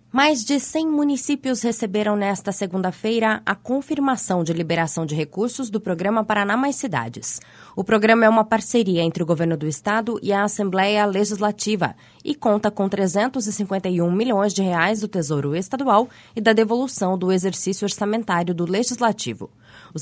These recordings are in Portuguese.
Mais de 100 municípios receberam nesta segunda-feira a confirmação de liberação de recursos do Programa Paraná Mais Cidades. O programa é uma parceria entre o Governo do Estado e a Assembleia Legislativa e conta com 351 milhões de reais do Tesouro Estadual e da devolução do exercício orçamentário do Legislativo. Os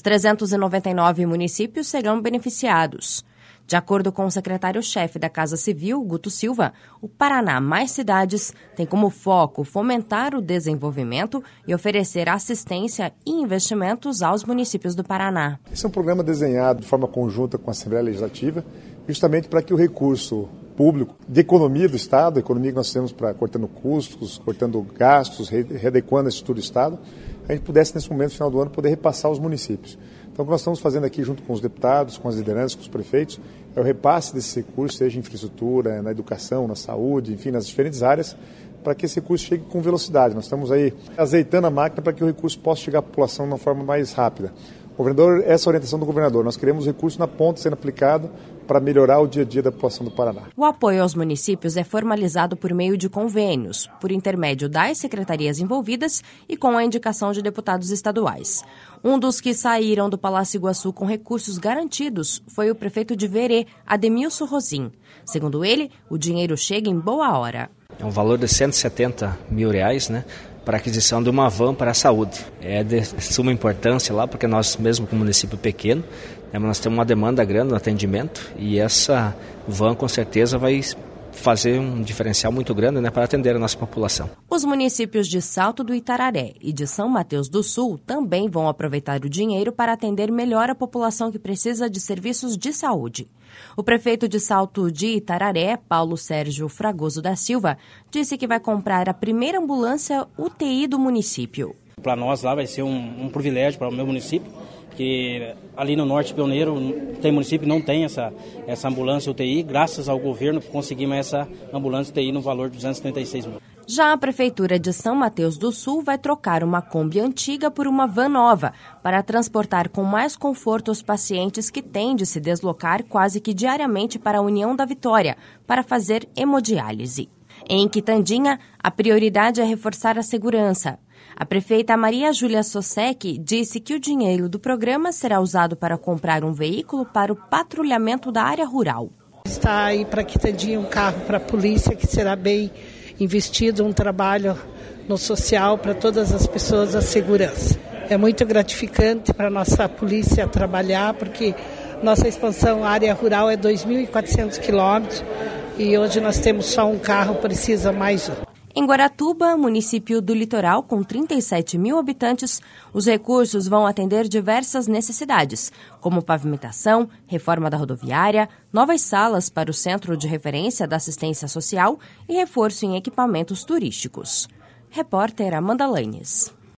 399 municípios serão beneficiados. De acordo com o secretário-chefe da Casa Civil, Guto Silva, o Paraná Mais Cidades tem como foco fomentar o desenvolvimento e oferecer assistência e investimentos aos municípios do Paraná. Esse é um programa desenhado de forma conjunta com a Assembleia Legislativa, justamente para que o recurso público de economia do Estado, a economia que nós temos para cortando custos, cortando gastos, readequando a estrutura do Estado, a gente pudesse, nesse momento, no final do ano, poder repassar aos municípios. Então, o que nós estamos fazendo aqui, junto com os deputados, com as lideranças, com os prefeitos, é o repasse desses recursos, seja em infraestrutura, na educação, na saúde, enfim, nas diferentes áreas, para que esse recurso chegue com velocidade. Nós estamos aí azeitando a máquina para que o recurso possa chegar à população de uma forma mais rápida. O governador, essa é a orientação do governador. Nós queremos recursos na ponta sendo aplicado para melhorar o dia a dia da população do Paraná. O apoio aos municípios é formalizado por meio de convênios, por intermédio das secretarias envolvidas e com a indicação de deputados estaduais. Um dos que saíram do Palácio Iguaçu com recursos garantidos foi o prefeito de Verê, Ademilson Rosim. Segundo ele, o dinheiro chega em boa hora. É um valor de R$170 mil, para a aquisição de uma van para a saúde. É de suma importância lá, porque nós, mesmo com um município pequeno, nós temos uma demanda grande no atendimento e essa van, com certeza, vai fazer um diferencial muito grande para atender a nossa população. Os municípios de Salto do Itararé e de São Mateus do Sul também vão aproveitar o dinheiro para atender melhor a população que precisa de serviços de saúde. O prefeito de Salto de Itararé, Paulo Sérgio Fragoso da Silva, disse que vai comprar a primeira ambulância UTI do município. Para nós lá vai ser um privilégio para o meu município, que ali no Norte Pioneiro tem município que não tem essa ambulância UTI. Graças ao governo conseguimos essa ambulância UTI no valor de 236 mil. Já a Prefeitura de São Mateus do Sul vai trocar uma Kombi antiga por uma van nova para transportar com mais conforto os pacientes que têm de se deslocar quase que diariamente para a União da Vitória para fazer hemodiálise. Em Quitandinha, a prioridade é reforçar a segurança. A prefeita Maria Júlia Sosek disse que o dinheiro do programa será usado para comprar um veículo para o patrulhamento da área rural. Está aí para Quitandinha um carro para a polícia que será bem investido, um trabalho no social para todas as pessoas, a segurança. É muito gratificante para a nossa polícia trabalhar, porque nossa expansão área rural é 2.400 quilômetros e hoje nós temos só um carro, precisa mais um. Em Guaratuba, município do litoral com 37 mil habitantes, os recursos vão atender diversas necessidades, como pavimentação, reforma da rodoviária, novas salas para o Centro de Referência da Assistência Social e reforço em equipamentos turísticos. Repórter Amanda Lanes.